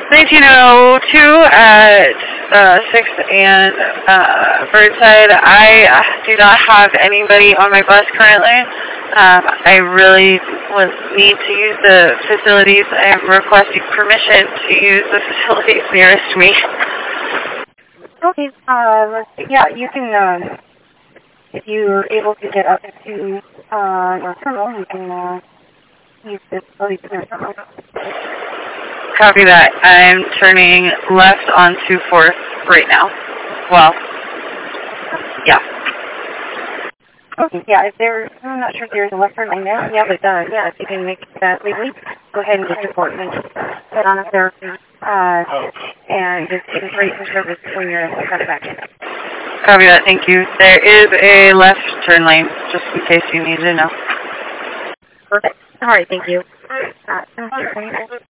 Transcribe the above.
1902 at 6th and Birdside. I do not have anybody on my bus currently. I really need to use the facilities. I am requesting permission to use the facilities nearest me. Okay, yeah, you can, if you're able to get up to your terminal, you can use the facilities in your terminal. Copy that. I'm turning left onto 4th right now. Well, yeah. Okay, yeah, I'm not sure if there's a left turn lane there. Yeah, but yeah, if you can make that legally, go ahead and just report and put on a therapy, and just ready for service when you're cut back. Copy that, thank you. There is a left turn lane, just in case you need to know. Perfect. All right, thank you.